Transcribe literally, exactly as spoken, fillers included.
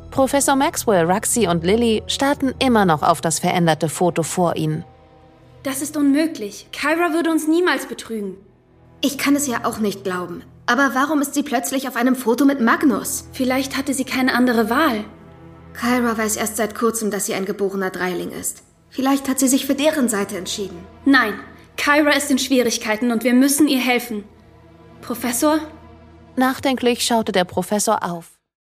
Professor Maxwell, Ruxy und Lily starrten immer noch auf das veränderte Foto vor ihnen. Das ist unmöglich. Kyra würde uns niemals betrügen. Ich kann es ja auch nicht glauben. Aber warum ist sie plötzlich auf einem Foto mit Magnus? Vielleicht hatte sie keine andere Wahl. Kyra weiß erst seit kurzem, dass sie ein geborener Dreiling ist. Vielleicht hat sie sich für deren Seite entschieden. Nein, Kyra ist in Schwierigkeiten und wir müssen ihr helfen. Professor? Nachdenklich schaute der Professor auf.